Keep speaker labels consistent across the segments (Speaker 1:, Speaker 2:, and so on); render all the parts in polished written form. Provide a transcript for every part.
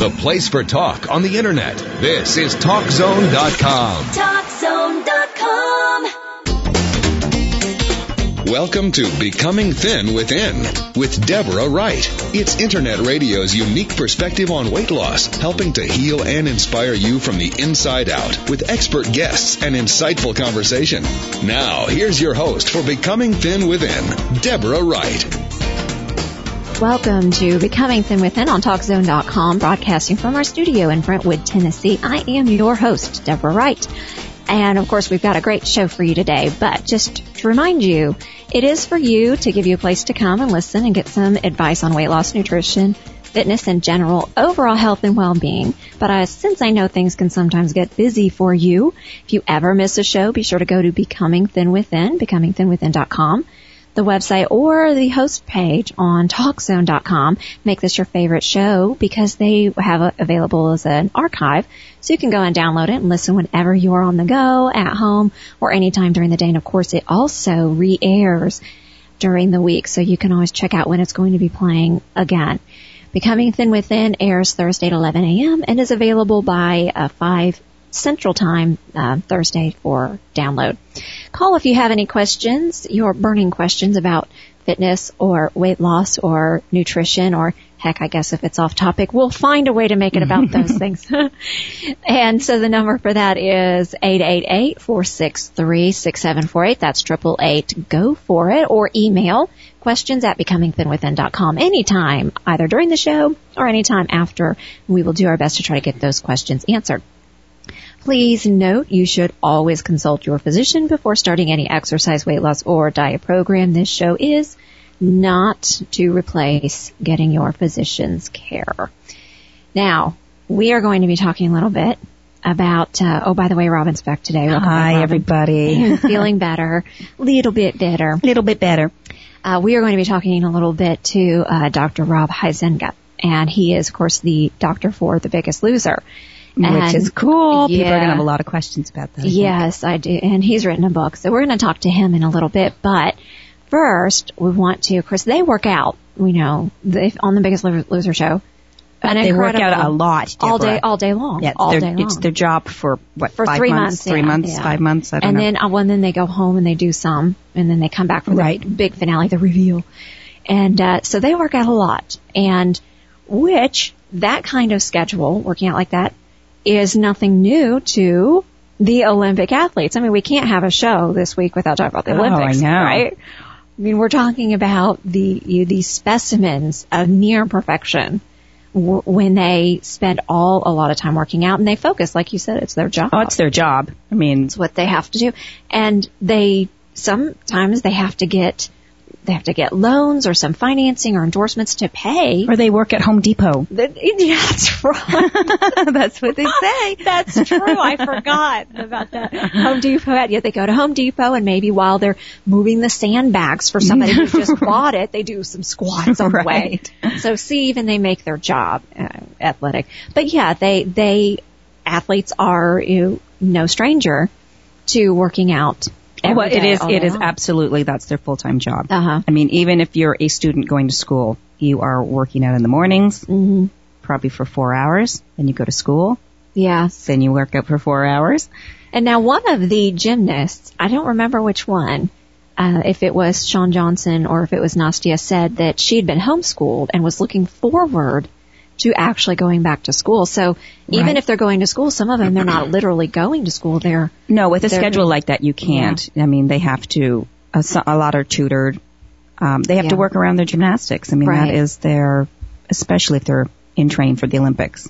Speaker 1: the place for talk on the internet. This is TalkZone.com.
Speaker 2: TalkZone.com.
Speaker 1: Welcome to Becoming Thin Within with Deborah Wright. It's Internet Radio's unique perspective on weight loss, helping to heal and inspire you from the inside out with expert guests and insightful conversation. Now, here's your host for Becoming Thin Within, Deborah Wright.
Speaker 3: Welcome to Becoming Thin Within on TalkZone.com, broadcasting from our studio in Brentwood, Tennessee. I am your host, Deborah Wright. And, of course, we've got a great show for you today. But just to remind you, it is for you to give you a place to come and listen and get some advice on weight loss, nutrition, fitness, and general overall health and well-being. But since I know things can sometimes get busy for you, if you ever miss a show, be sure to go to Becoming Thin Within, BecomingThinWithin.com. the website or the host page on TalkZone.com. Make this your favorite show because they have it available as an archive. So you can go and download it and listen whenever you're on the go, at home, or anytime during the day. And of course, it also re-airs during the week. So you can always check out when it's going to be playing again. Becoming Thin Within airs Thursday at 11 a.m. and is available by 5 Central Time Thursday for download. Call if you have any questions, your burning questions about fitness or weight loss or nutrition, or heck, I guess if it's off topic, we'll find a way to make it about those things. And so the number for that is 888-463-6748. That's 888-GO for it, or email questions at becomingthinwithin.com anytime, either during the show or anytime after. We will do our best to try to get those questions answered. Please note you should always consult your physician before starting any exercise, weight loss, or diet program. This show is not to replace getting your physician's care. Now, we are going to be talking a little bit about, by the way, Robin's back today.
Speaker 4: Welcome Hi, back, everybody.
Speaker 3: Feeling better. Little bit better.
Speaker 4: Little bit better.
Speaker 3: We are going to be talking a little bit to Dr. Rob Huizenga, and he is, of course, the doctor for The Biggest Loser.
Speaker 4: Which is cool. Yeah. People are going to have a lot of questions about that.
Speaker 3: Yes, I do. And he's written a book. So we're going to talk to him in a little bit. But first, we want to, of course, they work out, on The Biggest Loser show.
Speaker 4: They work out a lot, Deborah.
Speaker 3: All day long.
Speaker 4: Yeah,
Speaker 3: all day long.
Speaker 4: It's their job for,
Speaker 3: for 5 months?
Speaker 4: 3 months, 5 months, I don't know.
Speaker 3: And then they go home and they do some, and then they come back for the big finale, the reveal. And so they work out a lot. And that kind of schedule, working out like that, is nothing new to the Olympic athletes. I mean, we can't have a show this week without talking about the Olympics,
Speaker 4: I know.
Speaker 3: Right? I mean, we're talking about the specimens of near perfection when they spend a lot of time working out, and they focus, like you said, it's their job.
Speaker 4: Oh, it's their job. I mean,
Speaker 3: it's what they have to do. And sometimes they have to get loans or some financing or endorsements to pay.
Speaker 4: Or they work at Home Depot.
Speaker 3: Yeah, that's right.
Speaker 4: That's what they say.
Speaker 3: That's true. I forgot about that. Home Depot. Yeah, they go to Home Depot, and maybe while they're moving the sandbags for somebody who just bought it, they do some squats on the way. So even they make their job athletic. But yeah, athletes are no stranger to working out.
Speaker 4: Well, it is absolutely, that's their full-time job.
Speaker 3: Uh-huh.
Speaker 4: I mean, even if you're a student going to school, you are working out in the mornings, probably for 4 hours, then you go to school.
Speaker 3: Yes.
Speaker 4: Then you work out for 4 hours.
Speaker 3: And now one of the gymnasts, I don't remember which one, if it was Shawn Johnson or if it was Nastia, said that she had been homeschooled and was looking forward to actually going back to school. So even if they're going to school, some of them, they're not literally going to school.
Speaker 4: No, with a schedule like that, you can't. Yeah. I mean, they have to, a lot are tutored. They have to work around their gymnastics. I mean, that is especially if they're in training for the Olympics.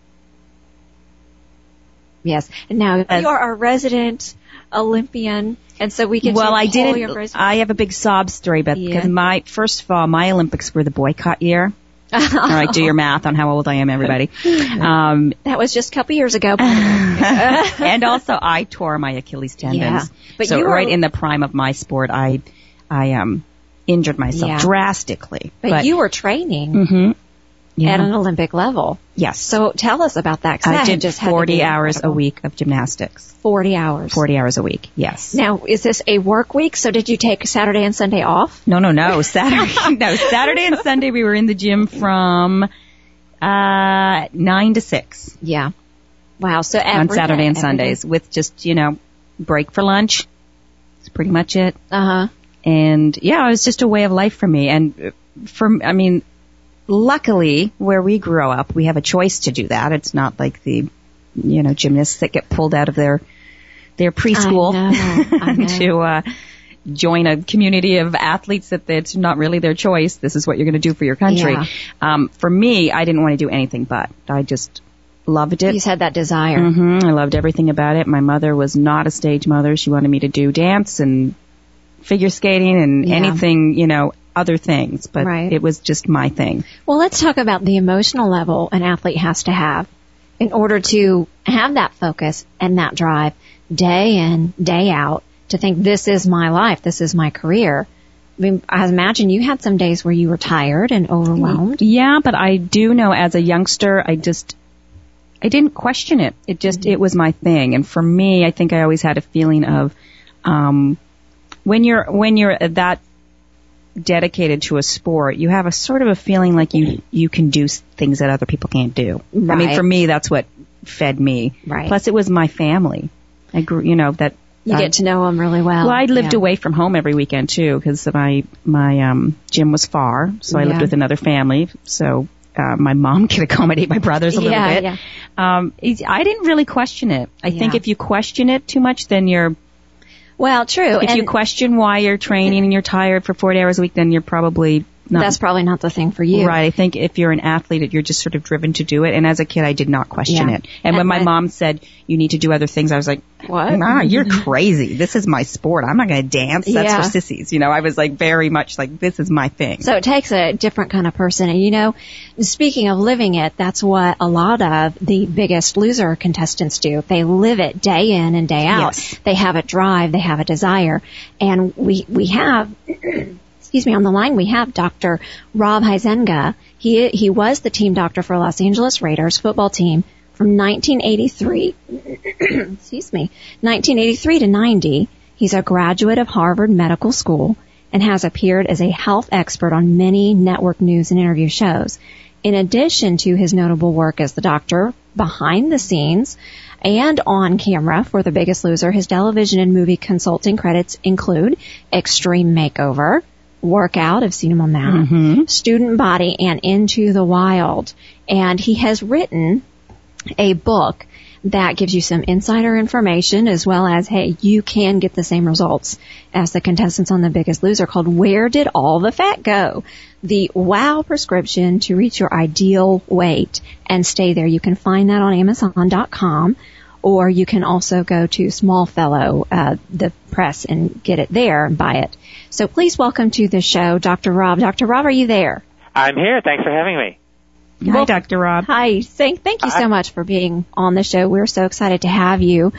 Speaker 3: Yes. And now you are a resident Olympian, and so we can
Speaker 4: I have a big sob story, but because my Olympics were the boycott year. All right, do your math on how old I am, everybody.
Speaker 3: That was just a couple years ago.
Speaker 4: And also, I tore my Achilles tendons.
Speaker 3: Yeah. But
Speaker 4: so right in the prime of my sport, I injured myself drastically.
Speaker 3: But you were training at an Olympic level.
Speaker 4: Yes.
Speaker 3: So tell us about that.
Speaker 4: I did just 40 hours a week of gymnastics.
Speaker 3: 40 hours?
Speaker 4: 40 hours a week, yes.
Speaker 3: Now, is this a work week? So did you take Saturday and Sunday off?
Speaker 4: No. Saturday and Sunday we were in the gym from 8 9 to 6.
Speaker 3: Yeah. Wow. So
Speaker 4: on Saturday and Sundays with just, break for lunch. That's pretty much it.
Speaker 3: Uh-huh.
Speaker 4: And it was just a way of life for me. And luckily where we grow up, we have a choice to do that. It's not like the, gymnasts that get pulled out of their preschool
Speaker 3: I know.
Speaker 4: to, join a community of athletes that it's not really their choice. This is what you're going to do for your country.
Speaker 3: Yeah.
Speaker 4: For me, I didn't want to do anything but. I just loved it.
Speaker 3: You just had that desire.
Speaker 4: Mm-hmm. I loved everything about it. My mother was not a stage mother. She wanted me to do dance and figure skating and anything, other things. But It was just my thing.
Speaker 3: Well, let's talk about the emotional level an athlete has to have in order to have that focus and that drive day in, day out, to think this is my life, this is my career. I mean, I imagine you had some days where you were tired and overwhelmed.
Speaker 4: Yeah, but I do know as a youngster, I didn't question it. It was my thing. And for me, I think I always had a feeling of, when you're that dedicated to a sport, you have a sort of a feeling like you can do things that other people can't do.
Speaker 3: Right.
Speaker 4: I mean, for me, that's what fed me.
Speaker 3: Right.
Speaker 4: Plus it was my family. I grew, that.
Speaker 3: You get to know them really well.
Speaker 4: Well, I lived away from home every weekend too, because my gym was far, so I lived with another family. So my mom could accommodate my brothers a little bit.
Speaker 3: Yeah.
Speaker 4: I didn't really question it. I think if you question it too much, then you're.
Speaker 3: Well, true.
Speaker 4: If you question why you're training and you're tired for 40 hours a week, then you're probably not.
Speaker 3: That's probably not the thing for you.
Speaker 4: Right. I think if you're an athlete, you're just sort of driven to do it. And as a kid, I did not question it. And when my mom said, you need to do other things, I was like,
Speaker 3: what?
Speaker 4: Nah, you're crazy. This is my sport. I'm not going to dance. That's for sissies. I was like very much like, this is my thing.
Speaker 3: So it takes a different kind of person. And speaking of living it, that's what a lot of the Biggest Loser contestants do. They live it day in and day out.
Speaker 4: Yes.
Speaker 3: They have a drive. They have a desire. And we have, on the line we have Dr. Rob Huizenga. He was the team doctor for Los Angeles Raiders football team from 1983, 1983 to 90. He's a graduate of Harvard Medical School and has appeared as a health expert on many network news and interview shows. In addition to his notable work as the doctor behind the scenes and on camera for The Biggest Loser, his television and movie consulting credits include Extreme Makeover, Workout, I've seen him on that, Student Body, and Into the Wild. And he has written a book that gives you some insider information as well as, hey, you can get the same results as the contestants on The Biggest Loser, called Where Did All the Fat Go? The WOW prescription to reach your ideal weight and stay there. You can find that on Amazon.com, or you can also go to Smallfellow, the press, and get it there and buy it. So please welcome to the show, Dr. Rob. Dr. Rob, are you there?
Speaker 2: I'm here. Thanks for having me.
Speaker 4: Hi, Dr. Rob.
Speaker 3: Hi. Thank you so much for being on the show. We're so excited to have you.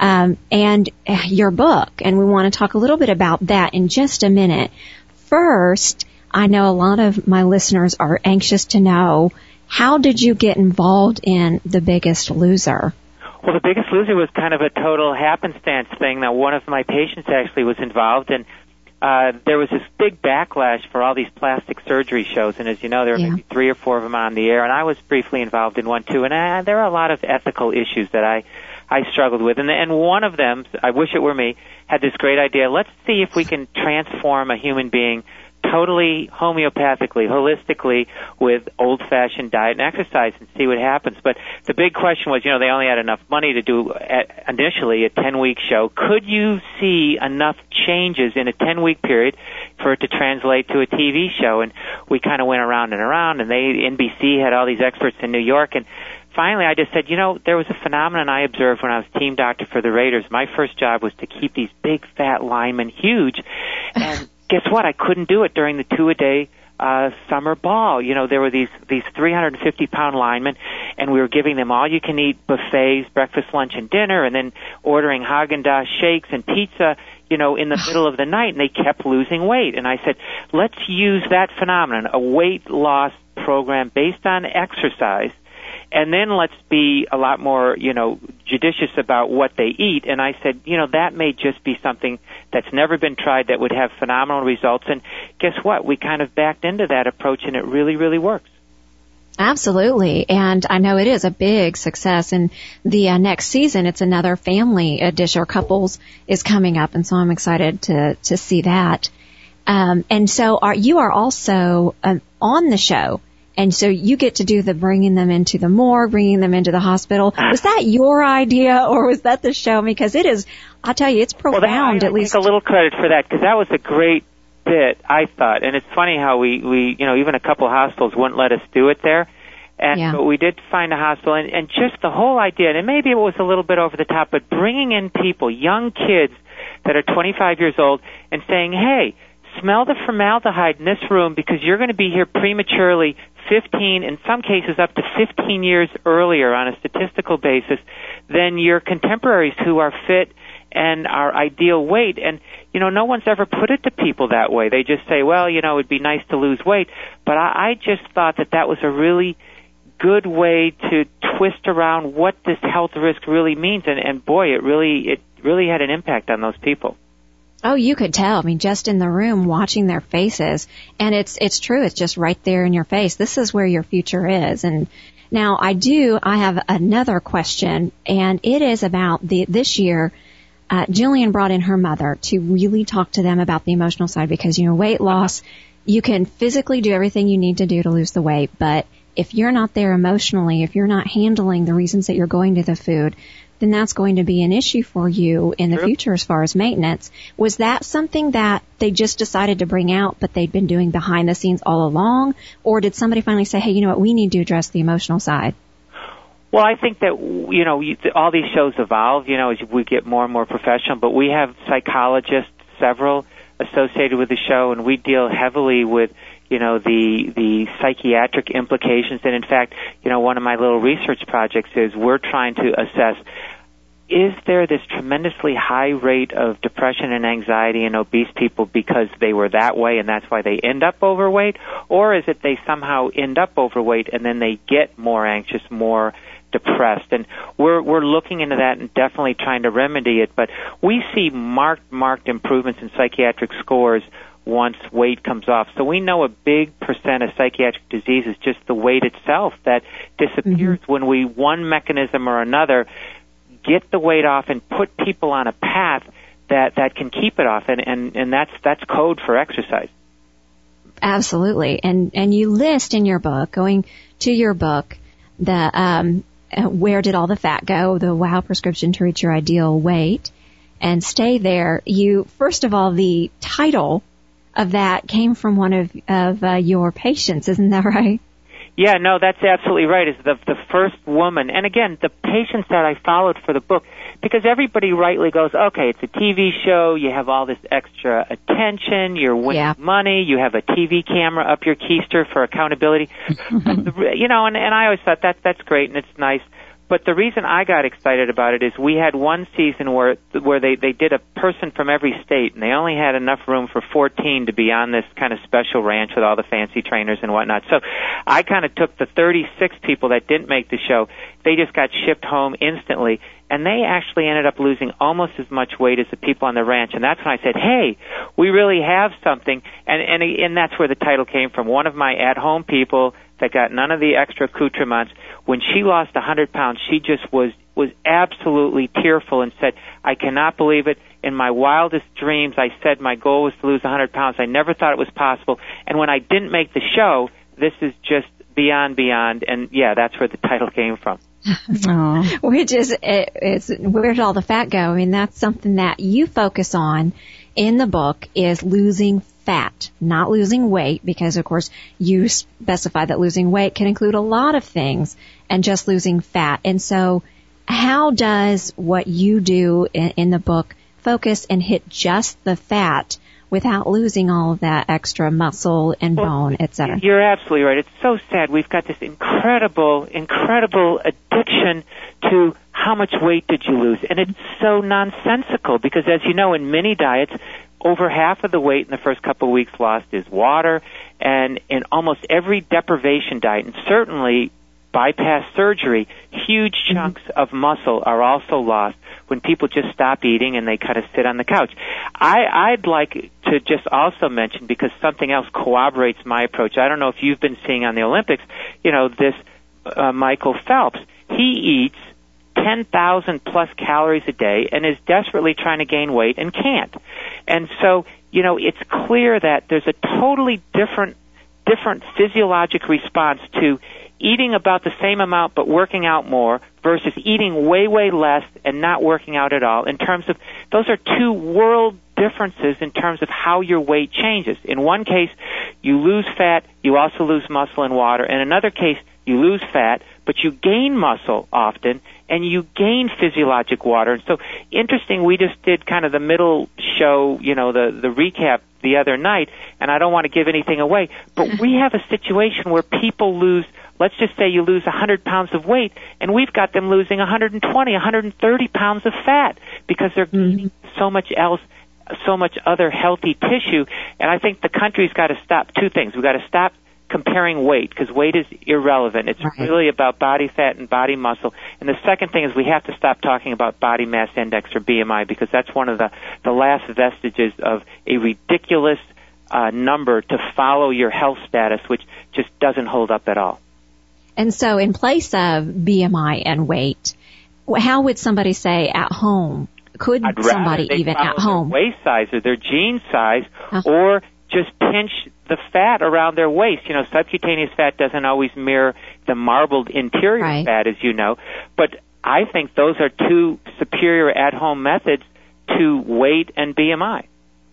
Speaker 3: And your book, and we want to talk a little bit about that in just a minute. First, I know a lot of my listeners are anxious to know, how did you get involved in The Biggest Loser?
Speaker 2: Well, The Biggest Loser was kind of a total happenstance thing. Now, one of my patients actually was involved, and there was this big backlash for all these plastic surgery shows, and as you know, there were maybe 3 or 4 of them on the air, and I was briefly involved in one too, and there are a lot of ethical issues that I struggled with, and one of them, I wish it were me, had this great idea: let's see if we can transform a human being totally homeopathically, holistically, with old-fashioned diet and exercise, and see what happens. But the big question was, they only had enough money to do initially a 10-week show. Could you see enough changes in a 10-week period for it to translate to a TV show? And we kind of went around and around, and NBC had all these experts in New York, and finally I just said, there was a phenomenon I observed when I was team doctor for the Raiders. My first job was to keep these big fat linemen huge, and guess what? I couldn't do it during the 2-a-day summer ball. There were these 350-pound linemen, and we were giving them all-you-can-eat buffets, breakfast, lunch, and dinner, and then ordering Haagen-Dazs shakes and pizza, in the middle of the night, and they kept losing weight. And I said, let's use that phenomenon, a weight loss program based on exercise, and then let's be a lot more, judicious about what they eat. And I said, that may just be something that's never been tried that would have phenomenal results. And guess what? We kind of backed into that approach, and it really, really works.
Speaker 3: Absolutely. And I know it is a big success. And the next season, it's another family edition or couples is coming up. And so I'm excited to see that. And so you are also on the show. And so you get to do the bringing them into the morgue, bringing them into the hospital. Was that your idea or was that the show? Because it is, I'll tell you, it's profound, at least.
Speaker 2: I take a little credit for that because that was a great bit, I thought. And it's funny how we even a couple of hospitals wouldn't let us do it there. But we did find a hospital, and just the whole idea, and maybe it was a little bit over the top, but bringing in people, young kids that are 25 years old, and saying, hey, smell the formaldehyde in this room because you're going to be here prematurely 15, in some cases up to 15 years earlier on a statistical basis than your contemporaries who are fit and our ideal weight. And, no one's ever put it to people that way. They just say, well, it'd be nice to lose weight. But I just thought that was a really good way to twist around what this health risk really means. And boy, it really had an impact on those people.
Speaker 3: Oh, you could tell. I mean, just in the room watching their faces. And it's true. It's just right there in your face. This is where your future is. And now I have another question, and it is about this year. Jillian brought in her mother to really talk to them about the emotional side because, weight loss, you can physically do everything you need to do to lose the weight, but if you're not there emotionally, if you're not handling the reasons that you're going to the food, then that's going to be an issue for you in the future as far as maintenance. Was that something that they just decided to bring out, but they'd been doing behind the scenes all along? Or did somebody finally say, hey, you know what, we need to address the emotional side?
Speaker 2: Well, I think that, all these shows evolve, as we get more and more professional, but we have psychologists, several associated with the show, and we deal heavily with, the psychiatric implications. And in fact, one of my little research projects is we're trying to assess, is there this tremendously high rate of depression and anxiety in obese people because they were that way and that's why they end up overweight? Or is it they somehow end up overweight and then they get more anxious, more depressed? And we're looking into that and definitely trying to remedy it. But we see marked improvements in psychiatric scores once weight comes off. So we know a big percent of psychiatric disease is just the weight itself that disappears when we, one mechanism or another, get the weight off and put people on a path that can keep it off. And that's code for exercise. Absolutely.
Speaker 3: And you list in your book, going to your book, the Where Did All the Fat Go? The WOW prescription to reach your ideal weight and stay there. First of all, the title of that came from one of your patients, isn't that right?
Speaker 2: Yeah, no, that's absolutely right. It's the first woman. And again, the patients that I followed for the book, because everybody rightly goes, okay, it's a TV show, you have all this extra attention, you're winning money, you have a TV camera up your keister for accountability. And I always thought that's great and it's nice. But the reason I got excited about it is we had one season where they did a person from every state, and they only had enough room for 14 to be on this kind of special ranch with all the fancy trainers and whatnot. So I kind of took the 36 people that didn't make the show. They just got shipped home instantly, and they actually ended up losing almost as much weight as the people on the ranch. And that's when I said, hey, we really have something. And that's where the title came from. One of my at-home people that got none of the extra accoutrements, when she lost 100 pounds, she just was absolutely tearful and said, I cannot believe it. In my wildest dreams, I said my goal was to lose 100 pounds. I never thought it was possible. And when I didn't make the show, this is just beyond. And, yeah, that's where the title came from.
Speaker 3: Which is, where did all the fat go? I mean, that's something that you focus on in the book is losing fat, not losing weight, because of course you specify that losing weight can include a lot of things and just losing fat. And so how does what you do in the book focus and hit just the fat without losing all of that extra muscle and bone, et cetera?
Speaker 2: You're absolutely right. It's so sad. We've got this incredible addiction to how much weight did you lose? And it's so nonsensical because, as you know, in many diets, over half of the weight in the first couple of weeks lost is water. And in almost every deprivation diet, and certainly bypass surgery, huge chunks of muscle are also lost when people just stop eating and they kind of sit on the couch. I'd like to just also mention, because something else corroborates my approach. I don't know if you've been seeing on the Olympics, this Michael Phelps. He eats 10,000 plus calories a day and is desperately trying to gain weight and can't. And so, it's clear that there's a totally different physiologic response to eating about the same amount but working out more versus eating way, way less and not working out at all. In terms of, those are two world differences in terms of how your weight changes. In one case, you lose fat, you also lose muscle and water. In another case, you lose fat, but you gain muscle often, and you gain physiologic water. And so, interesting, we just did kind of the middle show, the recap the other night, and I don't want to give anything away, but we have a situation where people lose, let's just say you lose 100 pounds of weight, and we've got them losing 120, 130 pounds of fat because they're gaining so much else, so much other healthy tissue. And I think the country's got to stop two things. We've got to stop comparing weight, because weight is irrelevant. It's really about body fat and body muscle. And the second thing is we have to stop talking about body mass index or BMI, because that's one of the last vestiges of a ridiculous number to follow your health status, which just doesn't hold up at all.
Speaker 3: And so in place of BMI and weight, how would somebody say at home? Could somebody even at home?
Speaker 2: Their waist size or their jean size, or just pinch the fat around their waist. Subcutaneous fat doesn't always mirror the marbled interior fat, as you know. But I think those are two superior at-home methods to weight and BMI.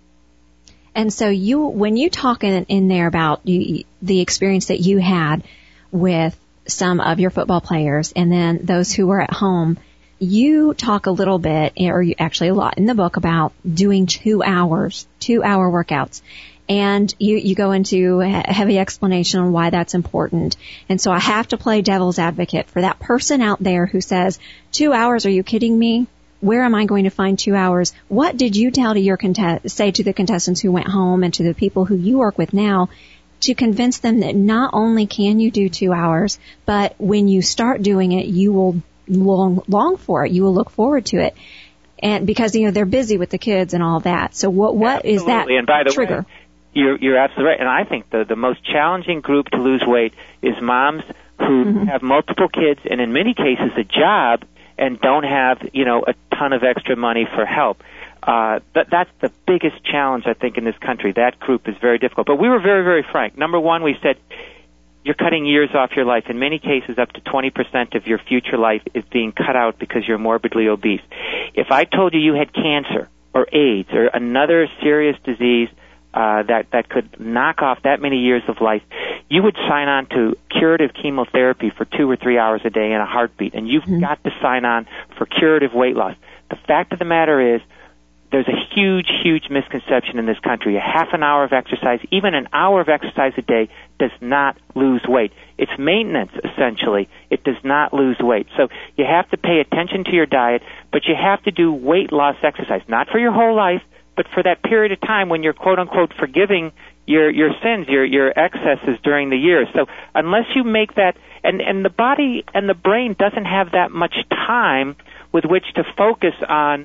Speaker 3: And so when you talk in there about the experience that you had with some of your football players and then those who were at home, you talk a little bit, or actually a lot in the book, about doing 2-hour workouts. And you go into a heavy explanation on why that's important. And so I have to play devil's advocate for that person out there who says, 2 hours, are you kidding me? Where am I going to find 2 hours? What did you tell to say to the contestants who went home and to the people who you work with now to convince them that not only can you do 2 hours, but when you start doing it, you will long for it. You will look forward to it. And because, they're busy with the kids and all that. So what is that
Speaker 2: and by the
Speaker 3: trigger?
Speaker 2: Way, you're absolutely right. And I think the most challenging group to lose weight is moms who have multiple kids and in many cases a job and don't have, a ton of extra money for help. That's the biggest challenge, I think, in this country. That group is very difficult. But we were very, very frank. Number one, we said, you're cutting years off your life. In many cases, up to 20% of your future life is being cut out because you're morbidly obese. If I told you had cancer or AIDS or another serious disease that could knock off that many years of life, you would sign on to curative chemotherapy for 2 or 3 hours a day in a heartbeat, and you've got to sign on for curative weight loss. The fact of the matter is, there's a huge, huge misconception in this country. A half an hour of exercise, even an hour of exercise a day, does not lose weight. It's maintenance, essentially. It does not lose weight. So you have to pay attention to your diet, but you have to do weight loss exercise, not for your whole life, but for that period of time when you're, quote-unquote, forgiving your sins, your excesses during the year. So unless you make that, and the body and the brain doesn't have that much time with which to focus on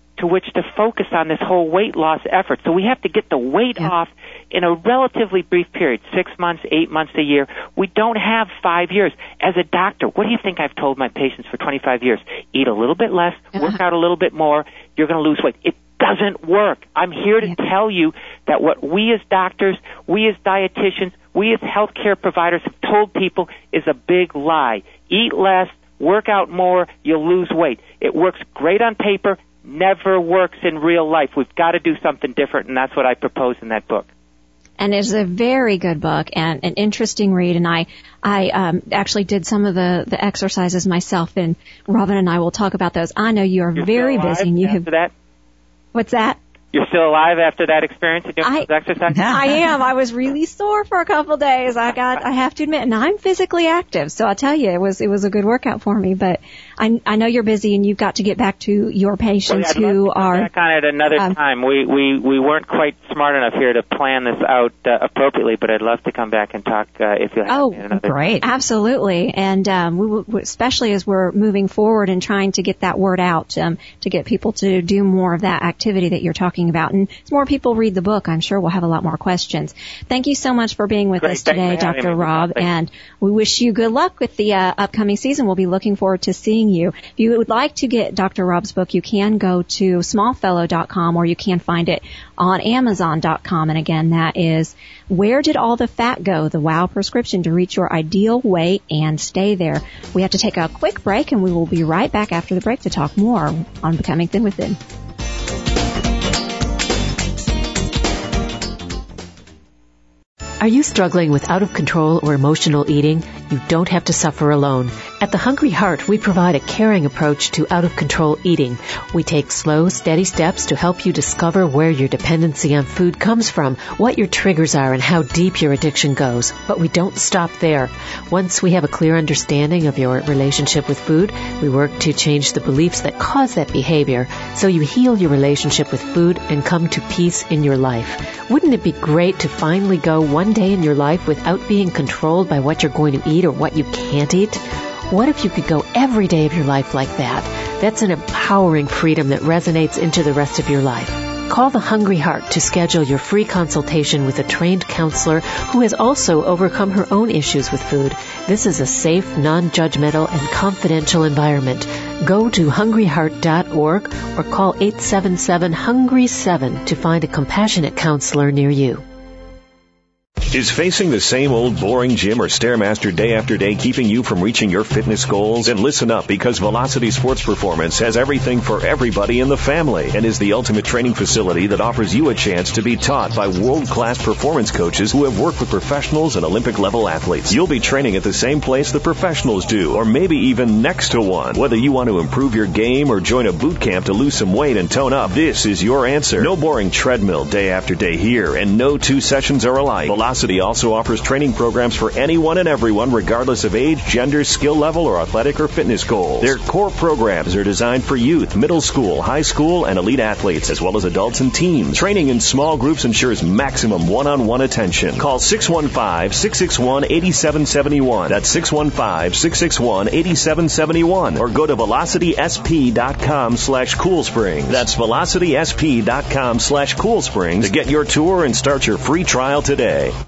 Speaker 2: this whole weight loss effort. So we have to get the weight off in a relatively brief period, 6 months, 8 months, a year. We don't have 5 years. As a doctor, what do you think I've told my patients for 25 years? Eat a little bit less, work out a little bit more, you're going to lose weight. It doesn't work. I'm here to tell you that what we as doctors, we as dietitians, we as healthcare providers have told people is a big lie. Eat less, work out more, you'll lose weight. It works great on paper, never works in real life. We've got to do something different, and that's what I propose in that book.
Speaker 3: And it's a very good book and an interesting read. And I actually did some of the exercises myself, and Robin and I will talk about those. I know you are very busy. And you have
Speaker 2: that.
Speaker 3: What's that?
Speaker 2: You're still alive after that experience of doing those exercises?
Speaker 3: I am. I was really sore for a couple of days. I have to admit, and I'm physically active, so I'll tell you, it was a good workout for me. But I know you're busy and you've got to get back to your patients who are
Speaker 2: back on it another time. We weren't quite smart enough here to plan this out appropriately, but I'd love to come back and talk if you have another
Speaker 4: great.
Speaker 2: time.
Speaker 3: Absolutely. And we especially as we're moving forward and trying to get that word out, to get people to do more of that activity that you're talking about. And as more people read the book, I'm sure we'll have a lot more questions. Thank you so much for being with us today, Dr. Rob, and we wish you good luck with the upcoming season. We'll be looking forward to seeing you. If you would like to get Dr. Rob's book, you can go to smallfellow.com or you can find it on Amazon.com. And again, that is Where Did All the Fat Go? The WOW Prescription to Reach Your Ideal Weight and Stay There. We have to take a quick break, and we will be right back after the break to talk more on Becoming Thin Within.
Speaker 5: Are you struggling with out-of-control or emotional eating? You don't have to suffer alone. At The Hungry Heart, we provide a caring approach to out-of-control eating. We take slow, steady steps to help you discover where your dependency on food comes from, what your triggers are, and how deep your addiction goes. But we don't stop there. Once we have a clear understanding of your relationship with food, we work to change the beliefs that cause that behavior so you heal your relationship with food and come to peace in your life. Wouldn't it be great to finally go one day in your life without being controlled by what you're going to eat or what you can't eat? What if you could go every day of your life like that? That's an empowering freedom that resonates into the rest of your life. Call The Hungry Heart to schedule your free consultation with a trained counselor who has also overcome her own issues with food. This is a safe, non-judgmental, and confidential environment. Go to hungryheart.org or call 877-HUNGRY-7 to find a compassionate counselor near you.
Speaker 6: Is facing the same old boring gym or Stairmaster day after day keeping you from reaching your fitness goals? Then listen up, because Velocity Sports Performance has everything for everybody in the family and is the ultimate training facility that offers you a chance to be taught by world-class performance coaches who have worked with professionals and Olympic-level athletes. You'll be training at the same place the professionals do, or maybe even next to one. Whether you want to improve your game or join a boot camp to lose some weight and tone up, this is your answer. No boring treadmill day after day here, and no two sessions are alike. Velocity also offers training programs for anyone and everyone, regardless of age, gender, skill level, or athletic or fitness goals. Their core programs are designed for youth, middle school, high school, and elite athletes, as well as adults and teens. Training in small groups ensures maximum one-on-one attention. Call 615-661-8771. That's 615-661-8771. Or go to VelocitySP.com/CoolSprings. That's VelocitySP.com/CoolSprings to get your tour and start your free trial today.